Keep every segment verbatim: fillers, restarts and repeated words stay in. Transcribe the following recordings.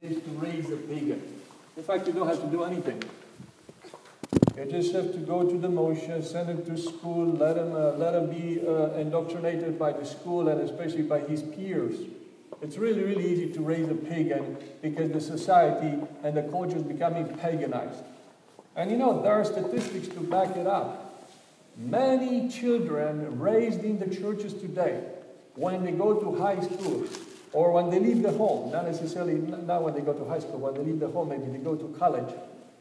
is to raise a pagan. In fact, you don't have to do anything. You just have to go to the motions, send him to school, let him, uh, let him be uh, indoctrinated by the school and especially by his peers. It's really, really easy to raise a pagan because the society and the culture is becoming paganized. And you know, there are statistics to back it up. Many children raised in the churches today, when they go to high school, or when they leave the home, not necessarily, not when they go to high school, when they leave the home, maybe they go to college,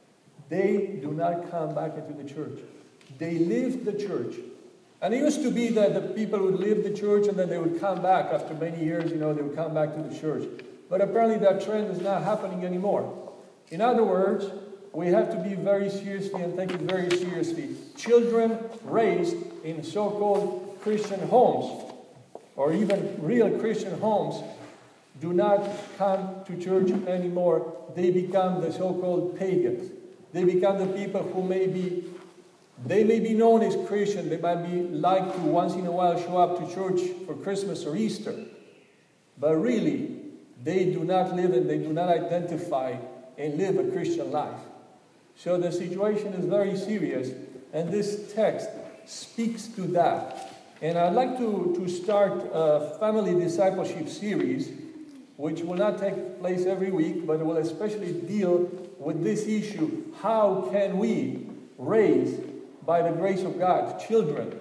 they do not come back into the church. They leave the church. And it used to be that the people would leave the church and then they would come back after many years, you know, they would come back to the church. But apparently that trend is not happening anymore. In other words, we have to be very seriously and take it very seriously. Children raised in so-called Christian homes, or even real Christian homes, do not come to church anymore. They become the so-called pagans. They become the people who may be, they may be known as Christian. They might be like to once in a while show up to church for Christmas or Easter. But really, they do not live and they do not identify and live a Christian life. So the situation is very serious, and this text speaks to that. And I'd like to, to start a family discipleship series, which will not take place every week, but will especially deal with this issue. How can we raise, by the grace of God, children?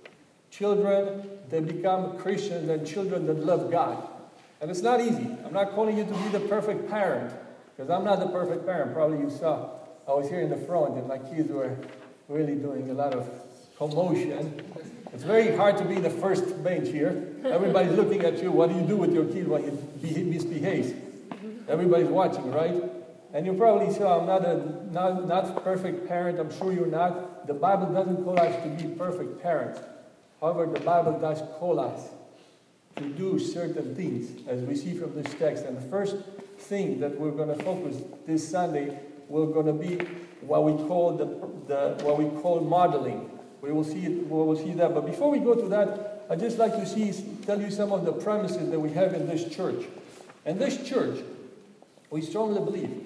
Children that become Christians and children that love God. And it's not easy. I'm not calling you to be the perfect parent, because I'm not the perfect parent. Probably you saw I was here in the front and my kids were really doing a lot of commotion. It's very hard to be the first bench here. Everybody's looking at you. What do you do with your kid when he misbehaves? Everybody's watching, right? And you probably saw I'm not a not, not perfect parent. I'm sure you're not. The Bible doesn't call us to be perfect parents. However, the Bible does call us to do certain things, as we see from this text. And the first thing that we're going to focus this Sunday, we're going to be what we call the, the what we call modeling. We will see it, we will see that. But before we go to that, I'd just like to see tell you some of the premises that we have in this church. In this church, we strongly believe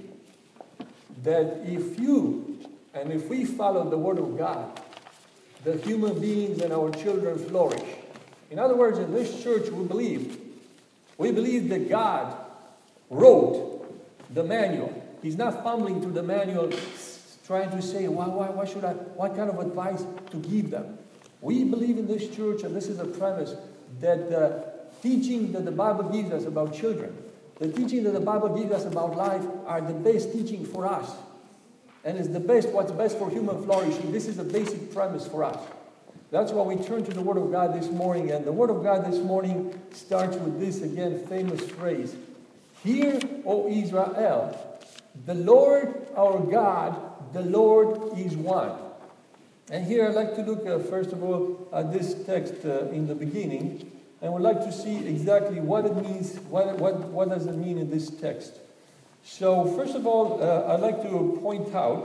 that if you and if we follow the Word of God, the human beings and our children flourish. In other words, in this church, we believe we believe that God wrote the manual. He's not fumbling through the manual, trying to say, why, why, why should I, what kind of advice to give them? We believe in this church, and this is a premise, that the teaching that the Bible gives us about children, the teaching that the Bible gives us about life are the best teaching for us. And it's the best, what's best for human flourishing. This is a basic premise for us. That's why we turn to the Word of God this morning. And the Word of God this morning starts with this, again, famous phrase. Hear, O Israel, the Lord our God, the Lord is one. And here I'd like to look, uh, first of all, at this text uh, in the beginning. And we'd like to see exactly what it means, what, what, what does it mean in this text. So, first of all, uh, I'd like to point out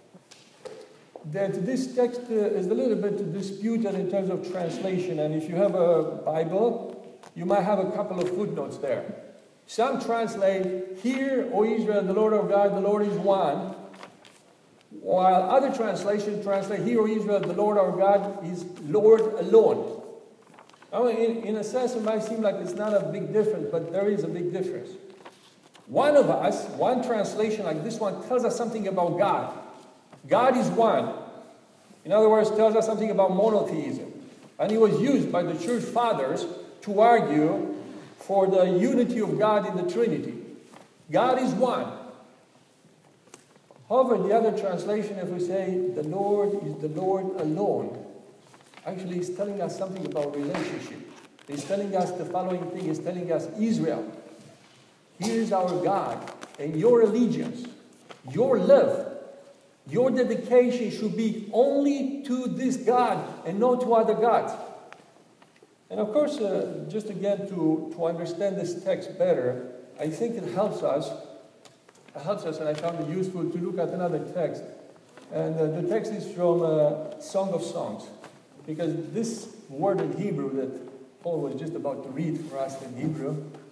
that this text uh, is a little bit disputed in terms of translation. And if you have a Bible, you might have a couple of footnotes there. Some translate, Hear, O Israel, the Lord our God, the Lord is one. While other translations translate, Hear, O Israel, the Lord our God is Lord alone. I mean, in, in a sense, it might seem like it's not a big difference, but there is a big difference. One of us, one translation like this one, tells us something about God. God is one. In other words, tells us something about monotheism. And it was used by the church fathers to argue for the unity of God in the Trinity. God is one. However, the other translation, if we say, the Lord is the Lord alone, actually is telling us something about relationship. It's telling us the following thing. It's telling us, Israel, here's our God, and your allegiance, your love, your dedication should be only to this God and not to other gods. And of course, uh, just again to, to understand this text better, I think it helps us, it helps us, and I found it useful to look at another text. And uh, the text is from uh, Song of Songs, because this word in Hebrew that Paul was just about to read for us in Hebrew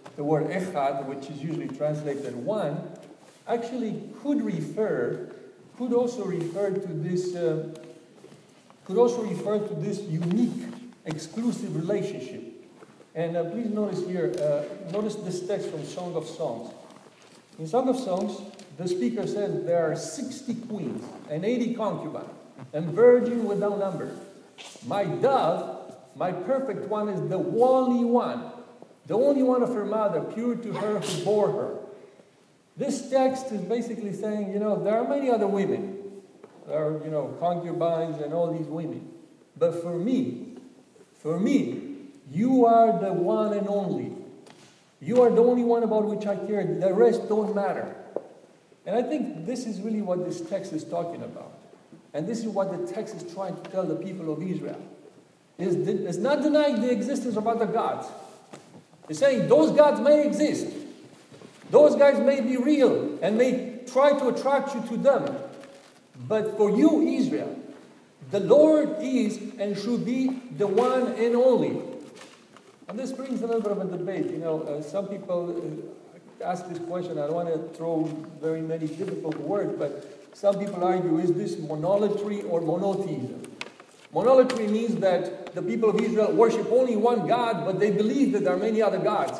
the word echad, which is usually translated one, actually could refer, could also refer to this, uh, could also refer to this unique, exclusive relationship. And uh, please notice here, uh, notice this text from Song of Songs. In Song of Songs, the speaker says there are sixty queens and eighty concubines, and virgin without number. My dove, my perfect one, is the only one, the only one of her mother, pure to her who bore her. This text is basically saying, you know, there are many other women. There are, you know, concubines and all these women. But for me, for me, you are the one and only. You are the only one about which I care. The rest don't matter. And I think this is really what this text is talking about. And this is what the text is trying to tell the people of Israel. It's, it's not denying the existence of other gods. It's saying those gods may exist. Those guys may be real and may try to attract you to them. But for you, Israel, the Lord is and should be the one and only. And this brings a little bit of a debate. You know, uh, some people uh, ask this question. I don't want to throw very many difficult words, but some people argue, is this monolatry or monotheism? Monolatry means that the people of Israel worship only one God, but they believe that there are many other gods.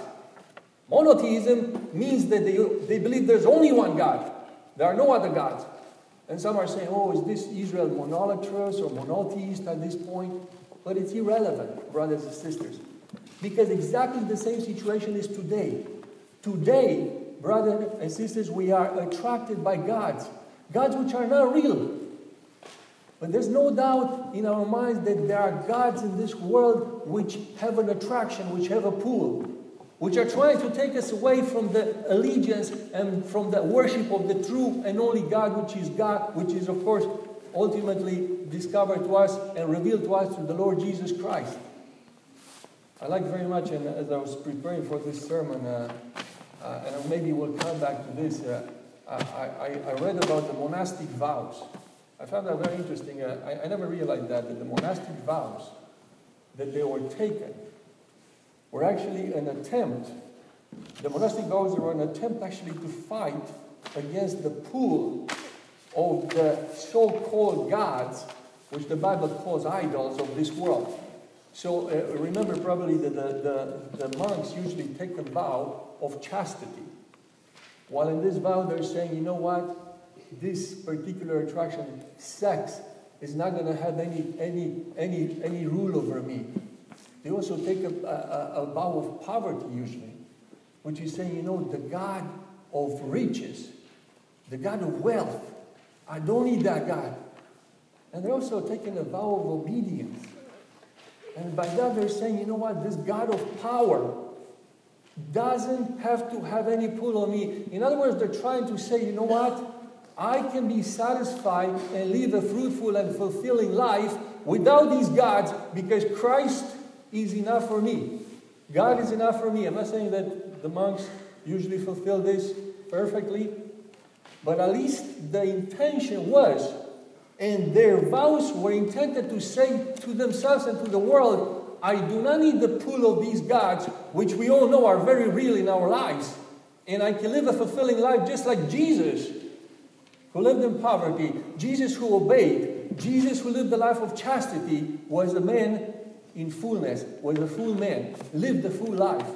Monotheism means that they, they believe there's only one God. There are no other gods. And some are saying, oh, is this Israel monolatrous or monotheist at this point? But it's irrelevant, brothers and sisters. Because exactly the same situation is today. Today, brothers and sisters, we are attracted by gods. Gods which are not real. But there's no doubt in our minds that there are gods in this world which have an attraction, which have a pull, which are trying to take us away from the allegiance and from the worship of the true and only God, which is God, which is, of course, ultimately discovered to us and revealed to us through the Lord Jesus Christ. I like very much, and as I was preparing for this sermon, uh, uh, and maybe we'll come back to this, uh, I, I, I read about the monastic vows. I found that very interesting. Uh, I, I never realized that, that the monastic vows, that they were taken, were actually an attempt, the monastic vows were an attempt actually to fight against the pull of the so-called gods, which the Bible calls idols of this world. So uh, remember probably that the, the, the monks usually take a vow of chastity. While in this vow they're saying, you know what? This particular attraction, sex, is not going to have any, any, any, any rule over me. They also take a, a, a vow of poverty usually, which is saying, you know, the God of riches, the God of wealth, I don't need that God. And they're also taking a vow of obedience. And by that they're saying, you know what, this God of power doesn't have to have any pull on me. In other words, they're trying to say, you know what, I can be satisfied and live a fruitful and fulfilling life without these gods because Christ is enough for me. God is enough for me. I'm not saying that the monks usually fulfill this perfectly, but at least the intention was, and their vows were intended to say to themselves and to the world, I do not need the pull of these gods, which we all know are very real in our lives. And I can live a fulfilling life just like Jesus, who lived in poverty, Jesus who obeyed, Jesus who lived the life of chastity, was a man in fullness, was a full man, lived a full life.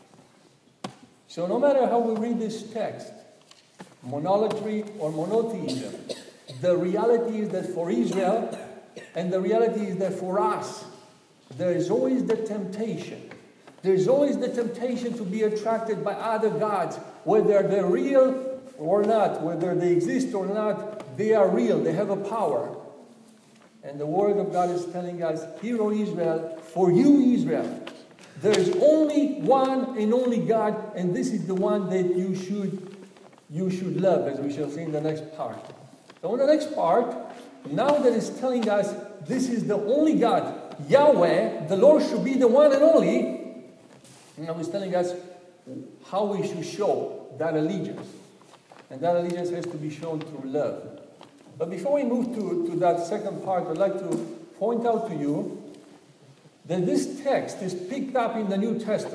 So no matter how we read this text, monolatry or monotheism, the reality is that for Israel, and the reality is that for us, there is always the temptation. There's always the temptation to be attracted by other gods, whether they're real or not, whether they exist or not, they are real, they have a power. And the Word of God is telling us, hear, O Israel, for you, Israel, there is only one and only God, and this is the one that you should, you should love, as we shall see in the next part. So in the next part, now that it's telling us this is the only God, Yahweh, the Lord should be the one and only, now he's telling us how we should show that allegiance. And that allegiance has to be shown through love. But before we move to, to that second part, I'd like to point out to you that this text is picked up in the New Testament.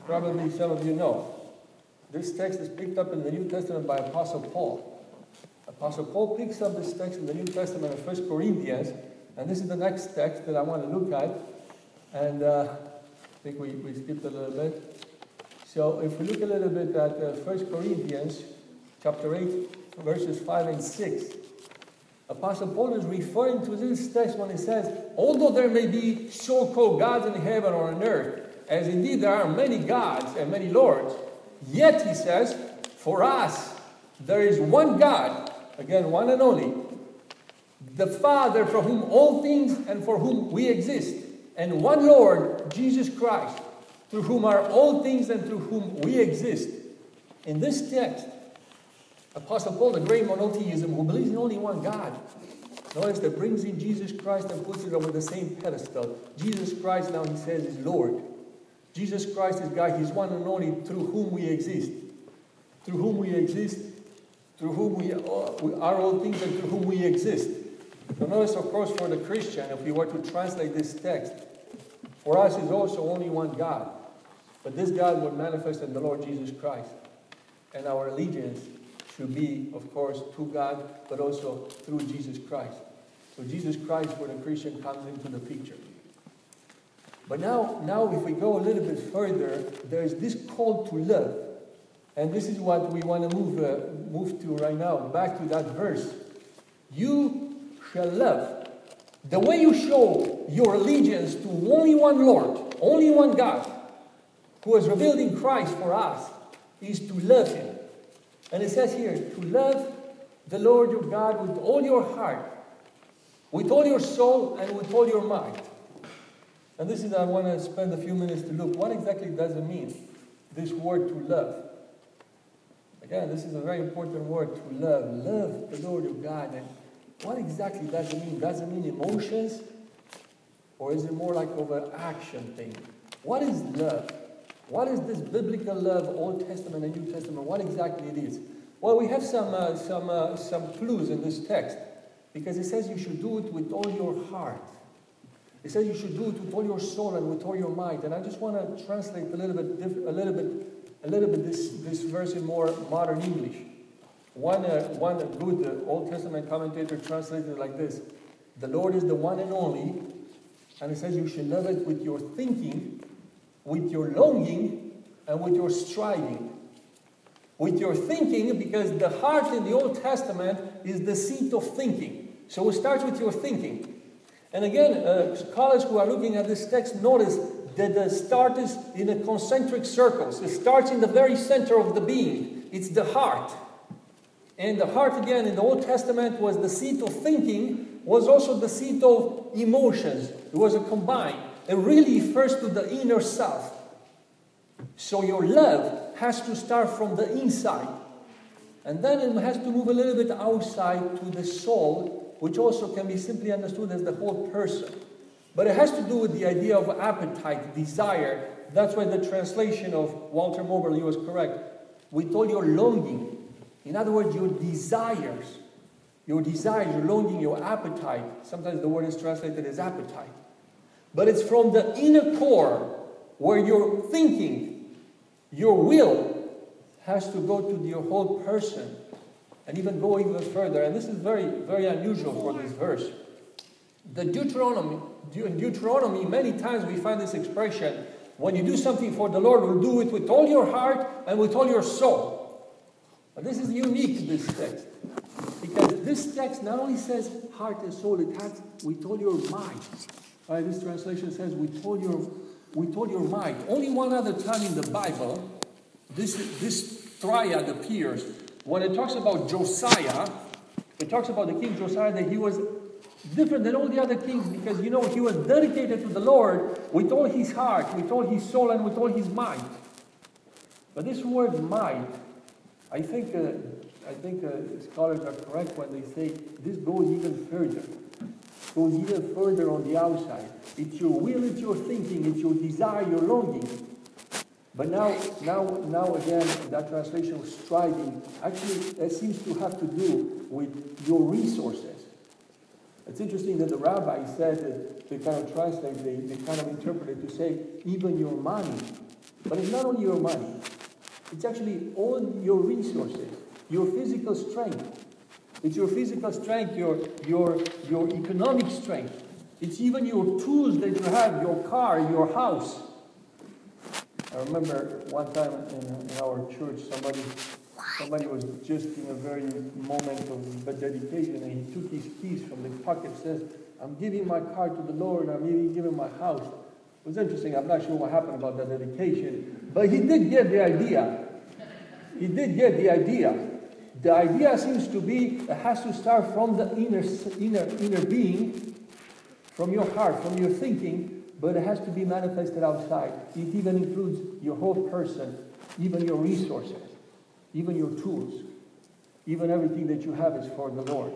probably some of you know. This text is picked up in the New Testament by Apostle Paul. Apostle Paul picks up this text in the New Testament of First Corinthians, and this is the next text that I want to look at. And uh, I think we, we skipped a little bit. So if we look a little bit at uh, First Corinthians chapter eight, verses five and six, Apostle Paul is referring to this text when he says, although there may be so-called gods in heaven or on earth, as indeed there are many gods and many lords, yet, he says, for us there is one God, again, one and only, the Father, from whom all things and for whom we exist, and one Lord, Jesus Christ, through whom are all things and through whom we exist. In this text, Apostle Paul, the great monotheism, who believes in only one God, notice that brings in Jesus Christ and puts it over the same pedestal. Jesus Christ, now he says, is Lord. Jesus Christ is God. He's one and only through whom we exist. Through whom we exist, through whom we are, we are all things and through whom we exist. So notice, of course, for the Christian, if we were to translate this text, for us is also only one God. But this God would manifest in the Lord Jesus Christ. And our allegiance should be, of course, to God, but also through Jesus Christ. So Jesus Christ, for the Christian, comes into the picture. But now, now if we go a little bit further, there's this call to love. And this is what we want to move, uh, move to right now, back to that verse. You shall love. The way you show your allegiance to only one Lord, only one God, who has revealed in Christ for us, is to love Him. And it says here, to love the Lord your God with all your heart, with all your soul, and with all your mind. And this is, I want to spend a few minutes to look. What exactly does it mean, this word to love? Again, this is a very important word, to love. Love the Lord your God. And what exactly does it mean? Does it mean emotions? Or is it more like of an action thing? What is love? What is this biblical love, Old Testament and New Testament? What exactly it is? Well, we have some, uh, some, uh, some clues in this text. Because it says you should do it with all your heart. It says you should do it with all your soul and with all your might. And I just want to translate a little bit, a little bit, a little bit this, this verse in more modern English. One, uh, one good uh, Old Testament commentator translated it like this: the Lord is the one and only, and it says you should love it with your thinking, with your longing, and with your striving. With your thinking, because the heart in the Old Testament is the seat of thinking. So it starts with your thinking. And again, uh, scholars who are looking at this text notice that the start is in a concentric circles. It starts in the very center of the being. It's the heart. And the heart, again, in the Old Testament was the seat of thinking, was also the seat of emotions. It was a combined. It really refers to the inner self. So your love has to start from the inside. And then it has to move a little bit outside to the soul, which also can be simply understood as the whole person. But it has to do with the idea of appetite, desire. That's why the translation of Walter Moberly was correct. With all your longing. In other words, your desires. Your desires, your longing, your appetite. Sometimes the word is translated as appetite. But it's from the inner core where your thinking, your will has to go to your whole person. And even go even further. And this is very, very unusual for this verse. The Deuteronomy, in Deuteronomy, many times we find this expression, when you do something for the Lord, we'll do it with all your heart and with all your soul. But this is unique to this text. Because this text not only says heart and soul, it has with all your mind. Right, this translation says with all your, with all your mind. Only one other time in the Bible, this, this triad appears. When it talks about Josiah, it talks about the king Josiah, that he was different than all the other kings because, you know, he was dedicated to the Lord with all his heart, with all his soul, and with all his mind. But this word might, I think, uh, I think uh, scholars are correct when they say this goes even further. Goes even further on the outside. It's your will, it's your thinking, it's your desire, your longing. But now, now, now again, that translation of striving, actually, it seems to have to do with your resources. It's interesting that the rabbi said that they kind of translate, they, they kind of interpret it to say, even your money, But it's not only your money. It's actually all your resources, your physical strength. It's your physical strength, your, your, your economic strength. It's even your tools that you have, your car, your house. I remember one time in, in our church, somebody, somebody was just in a very moment of dedication, and he took his keys from the pocket and says, I'm giving my car to the Lord, I'm even giving my house. It was interesting, I'm not sure what happened about that dedication, but he did get the idea. He did get the idea. The idea seems to be, it has to start from the inner, inner, inner being, from your heart, from your thinking, but it has to be manifested outside. It even includes your whole person, even your resources, even your tools, even everything that you have is for the Lord.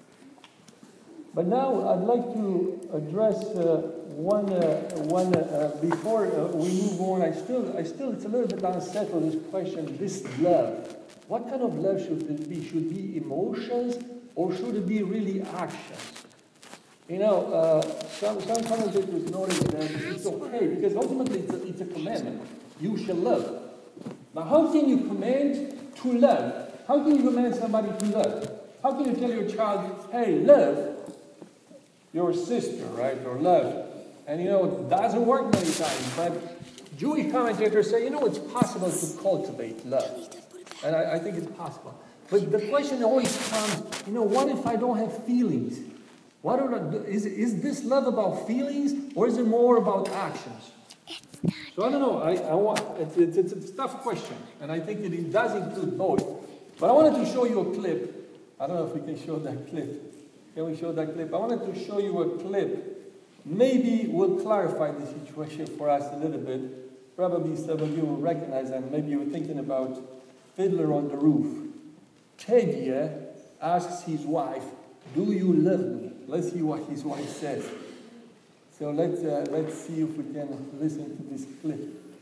But now I'd like to address uh, one, uh, one uh, before uh, we move on. I still, I still, it's a little bit unsettled, this question, this love. What kind of love should it be? Should it be emotions, or should it be really actions? You know, uh, some, some commentators notice that it's okay, because ultimately it's a, it's a commandment. You shall love. Now, how can you command to love? How can you command somebody to love? How can you tell your child, hey, love your sister, right, or love? And, you know, it doesn't work many times, but Jewish commentators say, you know, it's possible to cultivate love. And I, I think it's possible. But the question always comes, you know, what if I don't have feelings? What are the, is, is this love about feelings, or is it more about actions? So I don't know. I, I want, it's, it's, it's, it's a tough question, and I think that it does include both. But I wanted to show you a clip. I don't know if we can show that clip. Can we show that clip? I wanted to show you a clip. Maybe will clarify the situation for us a little bit. Probably some of you will recognize them. Maybe you were thinking about Fiddler on the Roof. Teddy asks his wife, do you love me? Let's see what his wife says. So let's, uh, let's see if we can listen to this clip.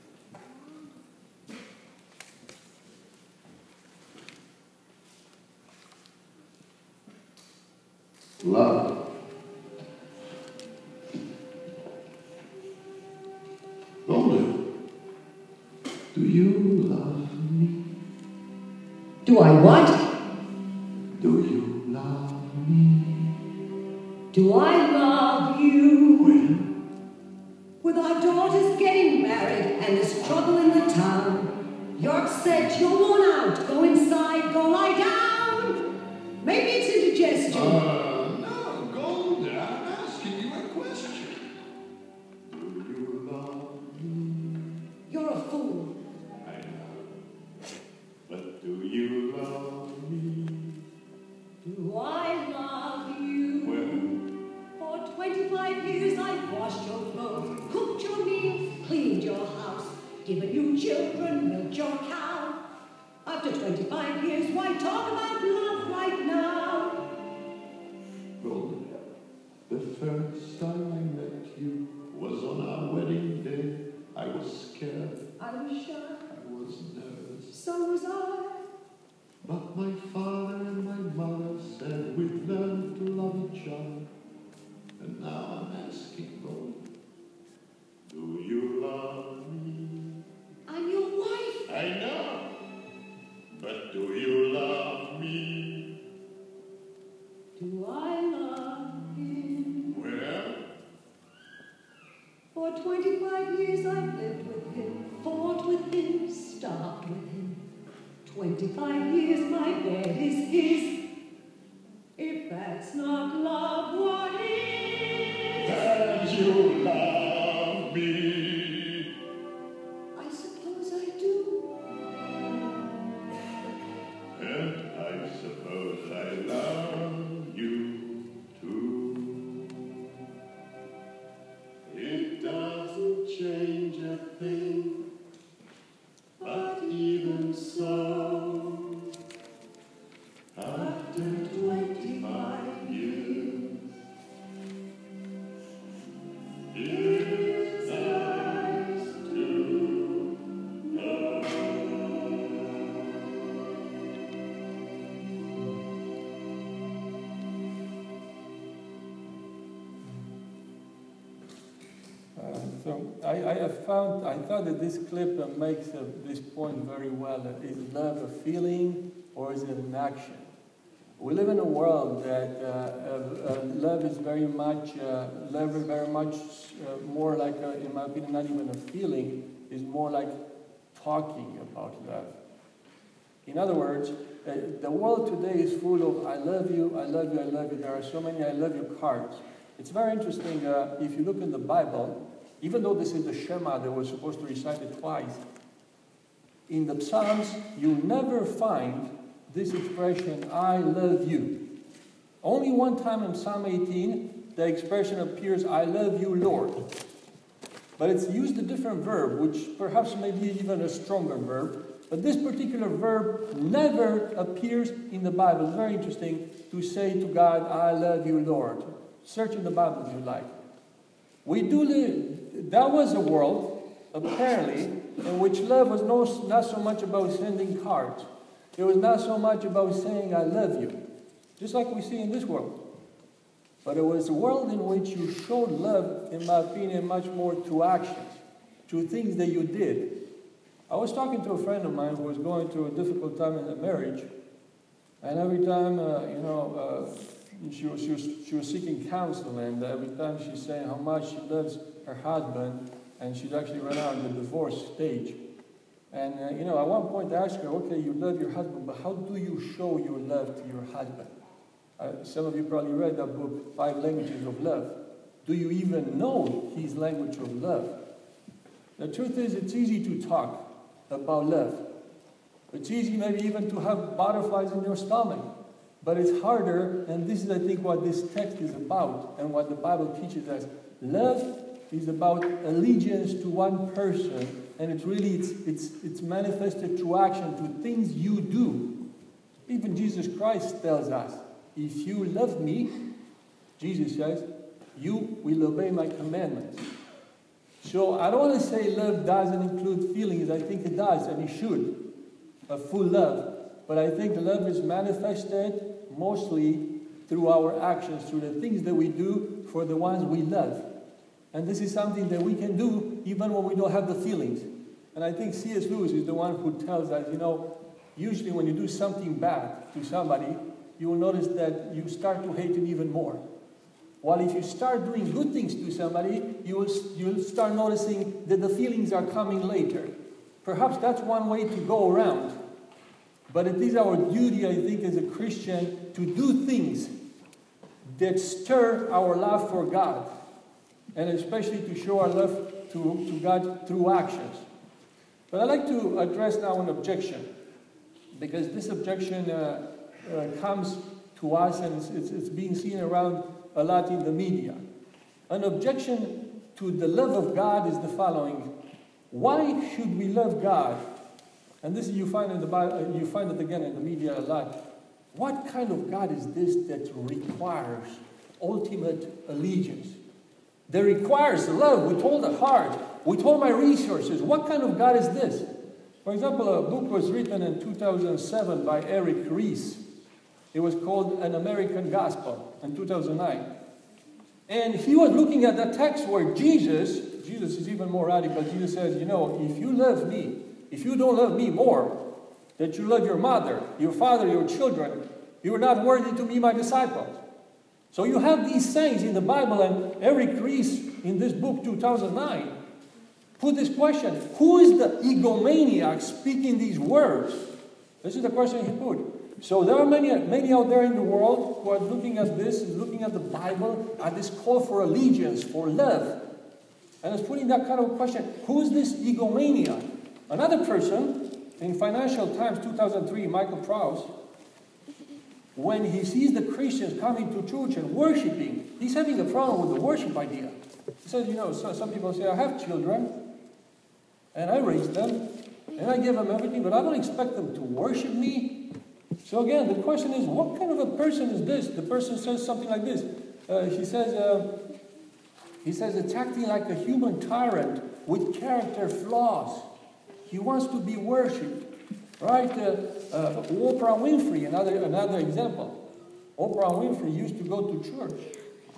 Love. Golden, do you love me? Do I what? Do you love me? Do I love you? When? With our daughters getting married and there's trouble in the town, York said, you're worn out, go inside, go lie down. Maybe it's indigestion. Uh, no, Golden, I'm asking you a question. Do you love me? You're a fool. I know. But do you love me? Do I love you? When? For twenty-five years I've washed your clothes, cooked your meals, cleaned your house, given you children, milked your cow. After twenty-five years, why talk about love right now? Golden, the first time I met you was on our wedding day. I was scared. I was shy. I was nervous. So was I. But my father and my mother said we'd learn to love each other. And now I'm asking, Golden, do you love me? I'm your wife. I know. But do you love me? Do I love him? Well, For twenty-five years I've lived with him, fought with him, starved with him. Twenty-five years my bed is his. If that's not love, what is? that you love me. I suppose I do. And I suppose I love you too. It doesn't change a thing, but even so, after twenty-five years, if that so I, I have found, I thought that this clip uh, makes uh, this point very well. Is love a feeling or is it an action? We live in a world that uh, uh, uh, love is very much, uh, love is very much uh, more like, a, in my opinion, not even a feeling, is more like talking about love. In other words, uh, the world today is full of I love you, I love you, I love you. There are so many I love you cards. It's very interesting, uh, if you look in the Bible, even though this is the Shema that we're supposed to recite it twice, in the Psalms, you never find this expression, I love you. Only one time in Psalm eighteen, the expression appears, I love you, Lord. But it's used a different verb, which perhaps may be even a stronger verb. But this particular verb never appears in the Bible. It's very interesting to say to God, I love you, Lord. Search in the Bible if you like. We do live, that was a world, apparently, in which love was no, not so much about sending cards. It was not so much about saying, I love you, just like we see in this world. But it was a world in which you showed love, in my opinion, much more to actions, to things that you did. I was talking to a friend of mine who was going through a difficult time in the marriage, and every time, uh, you know, uh, she, was, she, was, she was seeking counsel, and every time she's saying how much she loves her husband, and she's actually run out in the divorce stage. And, uh, you know, at one point I asked her, okay, you love your husband, but how do you show your love to your husband? Uh, some of you probably read that book, Five Languages of Love. Do you even know his language of love? The truth is, it's easy to talk about love. It's easy maybe even to have butterflies in your stomach. But it's harder, and this is, I think, what this text is about, and what the Bible teaches us. Love is about allegiance to one person, and it's really, it's, it's, it's manifested through action, to things you do. Even Jesus Christ tells us, if you love me, Jesus says, you will obey my commandments. So I don't want to say love doesn't include feelings. I think it does, and it should. A full love. But I think love is manifested mostly through our actions, through the things that we do for the ones we love. And this is something that we can do even when we don't have the feelings. And I think C S Lewis is the one who tells us, you know, usually when you do something bad to somebody, you will notice that you start to hate him even more. While if you start doing good things to somebody, you will, you will start noticing that the feelings are coming later. Perhaps that's one way to go around. But it is our duty, I think, as a Christian, to do things that stir our love for God. And especially to show our love to, to God through actions. But I'd like to address now an objection. Because this objection uh, uh, comes to us, and it's, it's, it's being seen around a lot in the media. An objection to the love of God is the following. Why should we love God? And this you find in the Bible, you find it again in the media a lot. What kind of God is this that requires ultimate allegiance? That requires love with all the heart, with all my resources. What kind of God is this? For example, a book was written in two thousand seven by Eric Ries. It was called An American Gospel in two thousand nine. And he was looking at the text where Jesus, Jesus is even more radical. Jesus says, you know, if you love me, if you don't love me more, that you love your mother, your father, your children, you are not worthy to be my disciples. So you have these sayings in the Bible, and Eric Ries in this book, two thousand nine, put this question, who is the egomaniac speaking these words? This is the question he put. So there are many, many out there in the world who are looking at this, looking at the Bible, at this call for allegiance, for love. And is putting that kind of question, who is this egomaniac? Another person, in Financial Times two thousand three, Michael Prowse, when he sees the Christians coming to church and worshiping, he's having a problem with the worship idea. He says, you know, so some people say, I have children, and I raise them, and I give them everything, but I don't expect them to worship me. So again, the question is, what kind of a person is this? The person says something like this. Uh, he says, uh, he says, it's acting like a human tyrant with character flaws. He wants to be worshipped. Right? Uh, uh, Oprah Winfrey, another, another example. Oprah Winfrey used to go to church.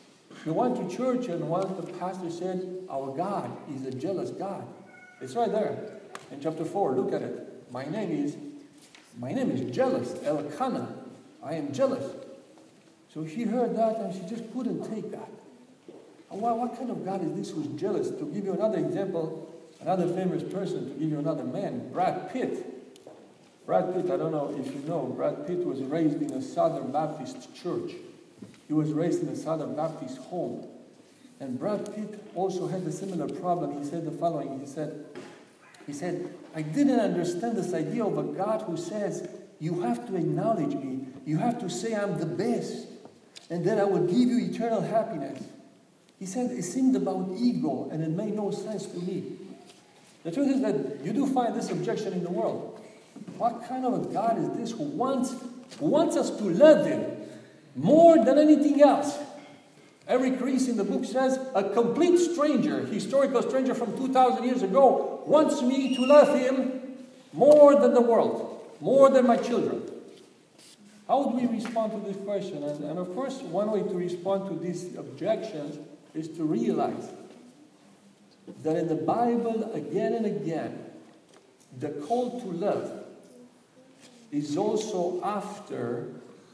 He went to church and one of the pastors said, our God is a jealous God. It's right there in chapter four. Look at it. My name is, my name is jealous, Elkanah. I am jealous. So she heard that and she just couldn't take that. What, what kind of God is this who's jealous? To give you another example, another famous person, to give you another man, Brad Pitt. Brad Pitt, I don't know if you know, Brad Pitt was raised in a Southern Baptist church. He was raised in a Southern Baptist home. And Brad Pitt also had a similar problem. He said the following, he said, he said, I didn't understand this idea of a God who says, you have to acknowledge me, you have to say I'm the best, and then I will give you eternal happiness. He said it seemed about ego, and it made no sense to me. The truth is that you do find this objection in the world. What kind of a God is this who wants, who wants us to love Him more than anything else? Eric Ries in the book says, a complete stranger, historical stranger from two thousand years ago, wants me to love him more than the world, more than my children. How would we respond to this question? And, and of course, one way to respond to these objections is to realize that in the Bible, again and again, the call to love is also after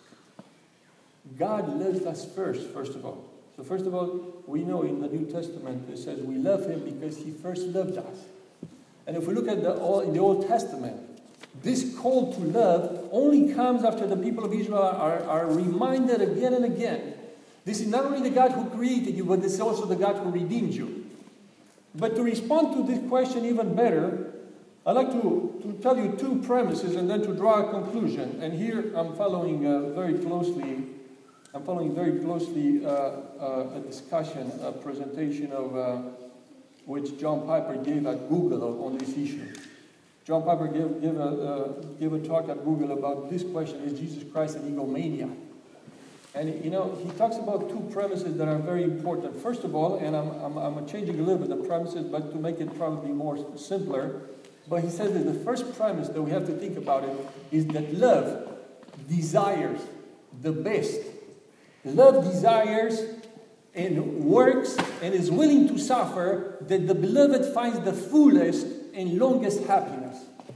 God loves us first, first of all. So first of all, we know in the New Testament it says we love Him because He first loved us. And if we look at the, all, in the Old Testament, this call to love only comes after the people of Israel are, are reminded again and again. This is not only the God who created you, but this is also the God who redeemed you. But to respond to this question even better, I'd like to, to tell you two premises and then to draw a conclusion. And here I'm following uh, very closely I'm following very closely uh, uh, a discussion, a presentation of uh, which John Piper gave at Google on this issue. John Piper gave, gave, a, uh, gave a talk at Google about this question, is Jesus Christ an egomaniac? And, you know, he talks about two premises that are very important. First of all, and I'm, I'm, I'm changing a little bit the premises, but to make it probably more simpler, but he says that the first premise that we have to think about it is that love desires the best. Love desires and works and is willing to suffer that the beloved finds the fullest and longest happiness.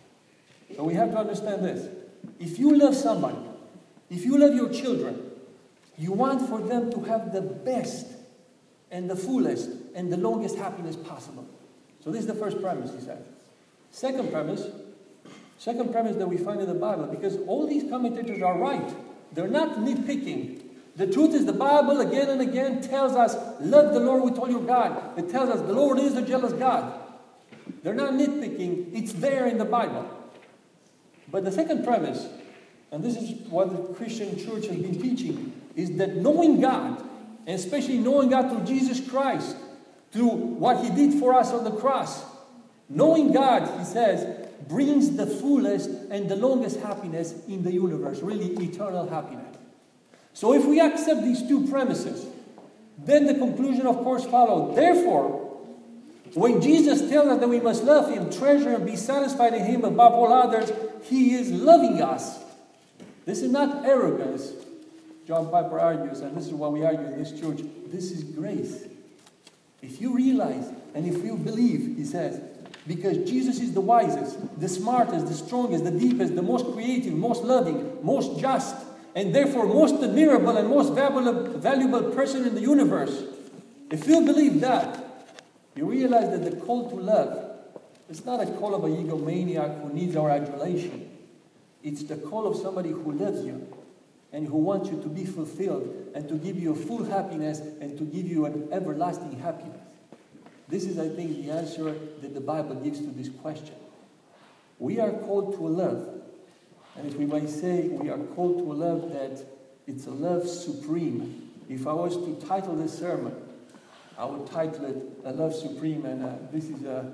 So we have to understand this. If you love somebody, if you love your children, you want for them to have the best and the fullest and the longest happiness possible. So this is the first premise, he says. Second premise, second premise that we find in the Bible, because all these commentators are right. They're not nitpicking. The truth is the Bible again and again tells us, love the Lord with all your God. It tells us the Lord is a jealous God. They're not nitpicking. It's there in the Bible. But the second premise, and this is what the Christian church has been teaching, is that knowing God, and especially knowing God through Jesus Christ, through what He did for us on the cross, knowing God, he says, brings the fullest and the longest happiness in the universe, really eternal happiness. So if we accept these two premises, then the conclusion, of course, follows. Therefore, when Jesus tells us that we must love Him, treasure and be satisfied in Him above all others, He is loving us. This is not arrogance, John Piper argues, and this is what we argue in this church. This is grace. If you realize and if you believe, he says, because Jesus is the wisest, the smartest, the strongest, the deepest, the most creative, most loving, most just, and therefore most admirable and most valuable, valuable person in the universe. If you believe that, you realize that the call to love is not a call of an egomaniac who needs our adulation. It's the call of somebody who loves you and who wants you to be fulfilled and to give you a full happiness and to give you an everlasting happiness. This is, I think, the answer that the Bible gives to this question. We are called to a love. And if we might say we are called to a love that it's a love supreme. If I was to title this sermon, I would title it A Love Supreme. And uh, this is uh,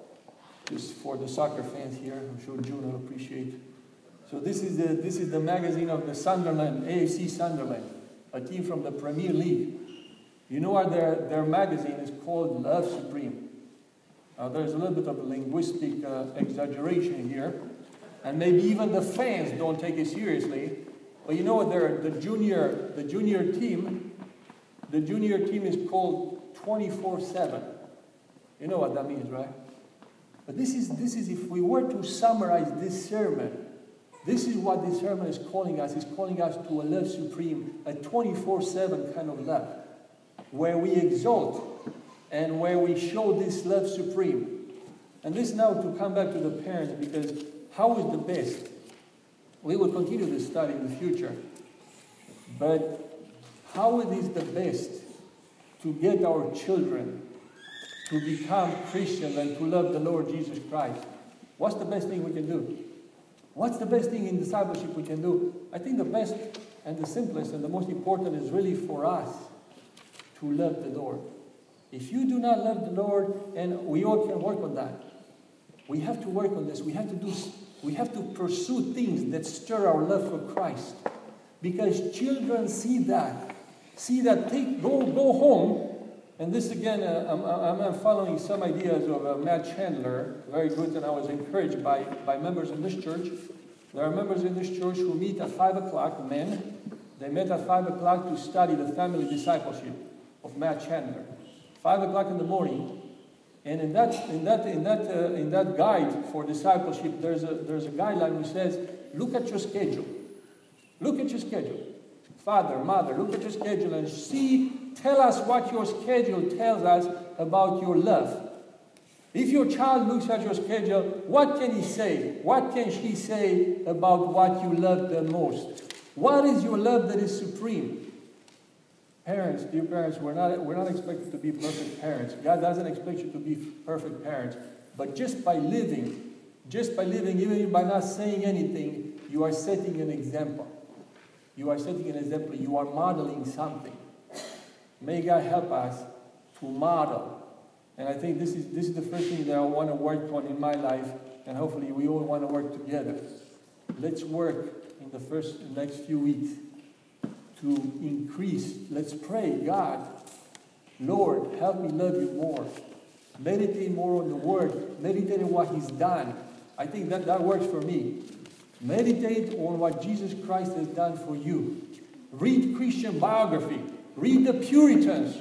just for the soccer fans here. I'm sure June will appreciate. So this is the, this is the magazine of the Sunderland, A F C Sunderland, a team from the Premier League. You know what their, their magazine is called? Love Supreme. Uh, there's a little bit of a linguistic uh, exaggeration here. And maybe even the fans don't take it seriously. But you know what? They're the junior, the junior team The junior team is called twenty-four seven. You know what that means, right? But this is, this is, if we were to summarize this sermon, this is what this sermon is calling us. It's calling us to a love supreme, a twenty-four seven kind of love, where we exalt and where we show this love supreme. And this now to come back to the parents, because how is the best? We will continue this study in the future. But how it is the best to get our children to become Christians and to love the Lord Jesus Christ? What's the best thing we can do? What's the best thing in discipleship we can do? I think the best and the simplest and the most important is really for us to love the Lord. If you do not love the Lord, and we all can work on that. We have to work on this. We have to do, we have to pursue things that stir our love for Christ. Because children see that. See that, take, go, go home. And this again, uh, I'm, I'm following some ideas of uh, Matt Chandler, very good, and I was encouraged by, by members in this church. There are members in this church who meet at five o'clock, men. They met at five o'clock to study the family discipleship of Matt Chandler. five o'clock in the morning. And in that, in that, in that, uh, in that guide for discipleship, there's a, there's a guideline which says, look at your schedule. Look at your schedule. Father, mother, look at your schedule and see, tell us what your schedule tells us about your love. If your child looks at your schedule, what can he say? What can she say about what you love the most? What is your love that is supreme? Parents, dear parents, we're not, we're not expected to be perfect parents. God doesn't expect you to be perfect parents. But just by living, just by living, even by not saying anything, you are setting an example. You are setting an example. You are modeling something. May God help us to model. And I think this is, this is the first thing that I want to work on in my life. And hopefully we all want to work together. Let's work in the first, next few weeks to increase. Let's pray, God, Lord, help me love you more. Meditate more on the Word. Meditate on what He's done. I think that, that works for me. Meditate on what Jesus Christ has done for you. Read Christian biography. Read the Puritans.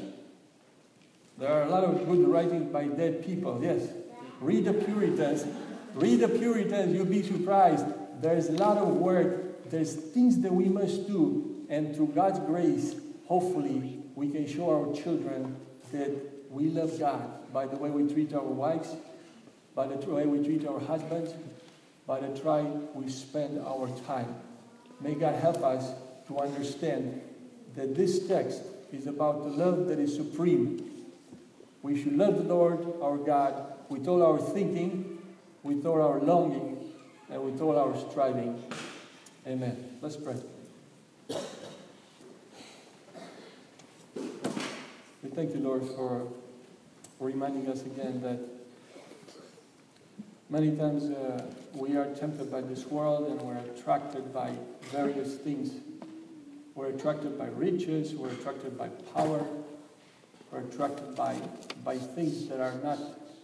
There are a lot of good writings by dead people. Yes. Read the Puritans. Read the Puritans. You'll be surprised. There's a lot of work. There's things that we must do. And through God's grace, hopefully, we can show our children that we love God by the way we treat our wives, by the way we treat our husbands, by the way we spend our time. May God help us to understand that this text is about the love that is supreme. We should love the Lord, our God, with all our thinking, with all our longing, and with all our striving. Amen. Let's pray. We thank you, Lord, for reminding us again that many times uh, we are tempted by this world and we're attracted by various things. We're attracted by riches, we're attracted by power, we're attracted by, by things that are not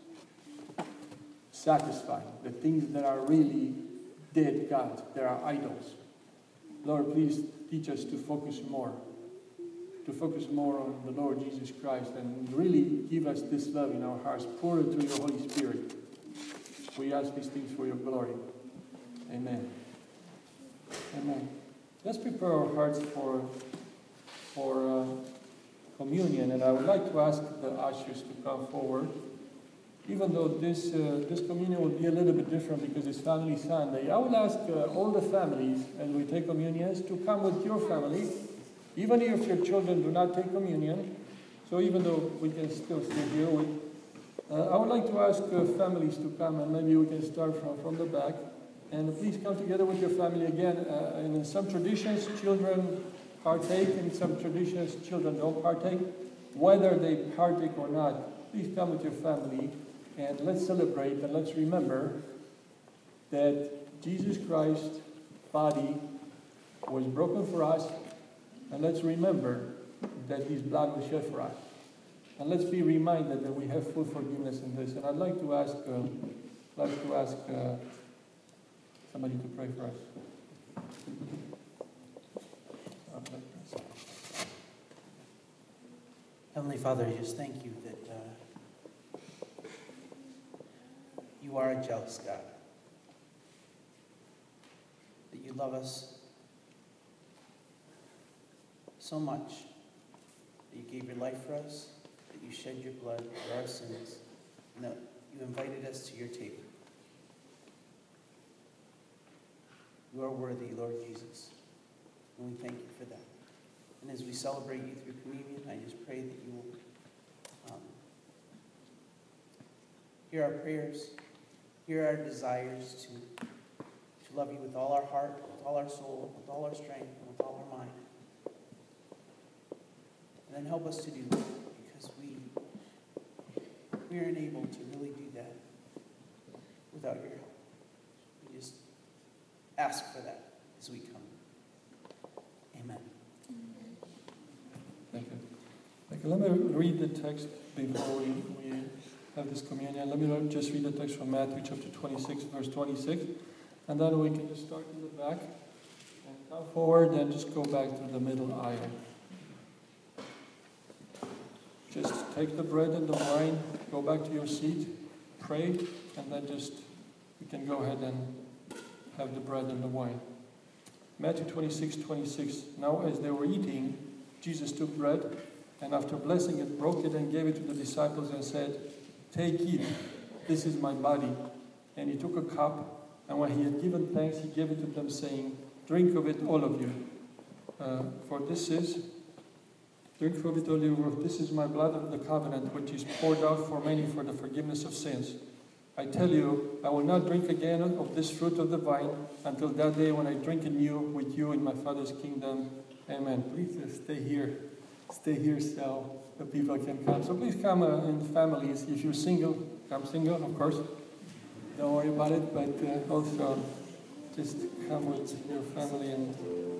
satisfying, the things that are really dead gods, that are idols. Lord, please teach us to focus more, to focus more on the Lord Jesus Christ and really give us this love in our hearts. Pour it through your Holy Spirit. We ask these things for your glory. Amen. Amen. Let's prepare our hearts for, for uh, communion. And I would like to ask the ushers to come forward. Even though this, uh, this communion will be a little bit different because it's Family Sunday, I would ask uh, all the families as we take communions to come with your family, even if your children do not take communion. So even though we can still sit here, we, uh, I would like to ask uh, families to come, and maybe we can start from, from the back. And please come together with your family again. Uh, and in some traditions, children partake. In some traditions, children don't partake. Whether they partake or not, please come with your family. And let's celebrate and let's remember that Jesus Christ's body was broken for us. And let's remember that His blood was shed for us. And let's be reminded that we have full forgiveness in this. And I'd like to ask, uh, like to ask uh, somebody to pray for us. Heavenly Father, I just thank you that uh, you are a jealous God, that you love us so much, that you gave your life for us, that you shed your blood for our sins, and that you invited us to your table. You are worthy, Lord Jesus, and we thank you for that. And as we celebrate you through communion, I just pray that you will um, hear our prayers, hear our desires to, to love you with all our heart, with all our soul, with all our strength, and with all our mind. And then help us to do that, because we, we are unable to really do that without your help. We just ask for that as we come. Amen. Thank you. Thank you. Let me read the text before we, we have this communion. Let me just read the text from Matthew chapter twenty-six, verse twenty-six. And then we can just start in the back and come forward and just go back to the middle aisle. Just take the bread and the wine, go back to your seat, pray, and then just, you can go ahead and have the bread and the wine. Matthew twenty-six, twenty-six. Now as they were eating, Jesus took bread, and after blessing it, broke it and gave it to the disciples and said, "Take, eat, this is my body." And he took a cup, and when he had given thanks, he gave it to them, saying, "Drink of it, all of you. Uh, for this is, drink of it, all of you, this is my blood of the covenant, which is poured out for many for the forgiveness of sins. I tell you, I will not drink again of this fruit of the vine until that day when I drink anew with you in my Father's kingdom." Amen. Please uh, stay here. Stay here so the people can come. So please come uh, in families. If you're single, come single, of course. Don't worry about it, but uh, also just come with your family and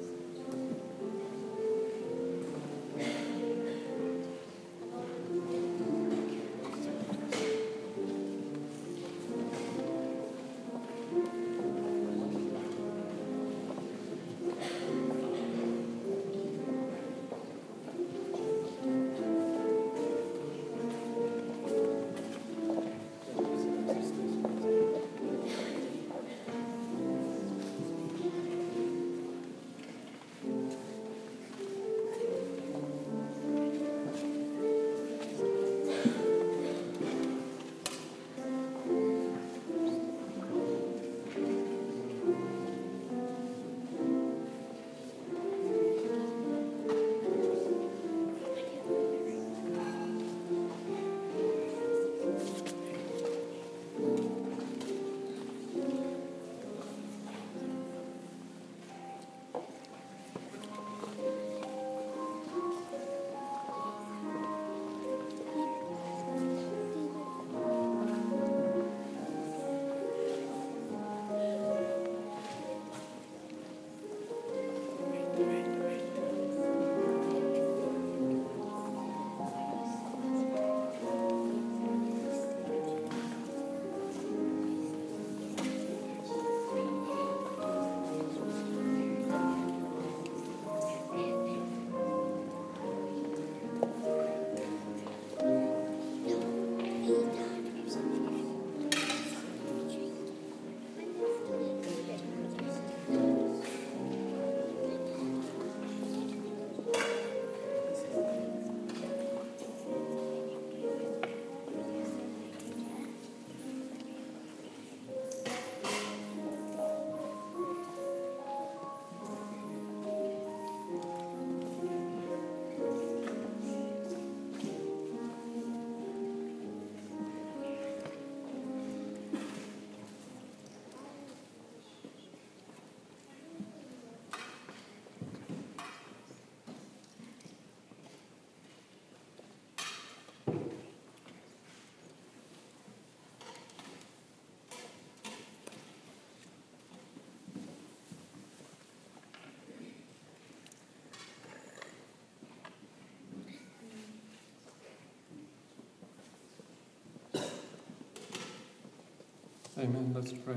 Amen. Let's pray.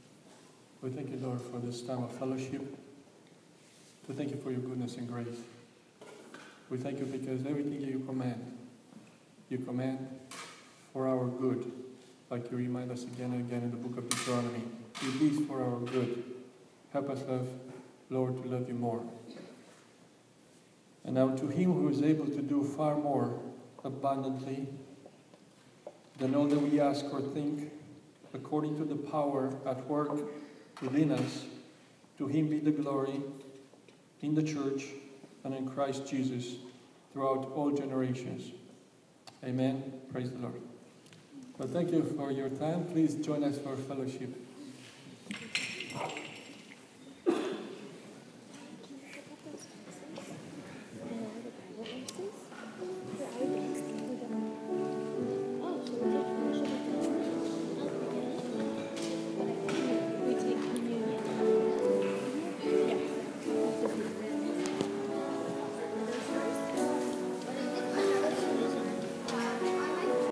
We thank you, Lord, for this time of fellowship. We thank you for your goodness and grace. We thank you because everything you command you command for our good, like you remind us again and again in the book of Deuteronomy. It is for our good. Help us, love, Lord, to love you more. And now to him who is able to do far more abundantly than all that we ask or think, according to the power at work within us, to him be the glory in the church and in Christ Jesus throughout all generations. Amen. Praise the Lord. Well, thank you for your time. Please join us for fellowship.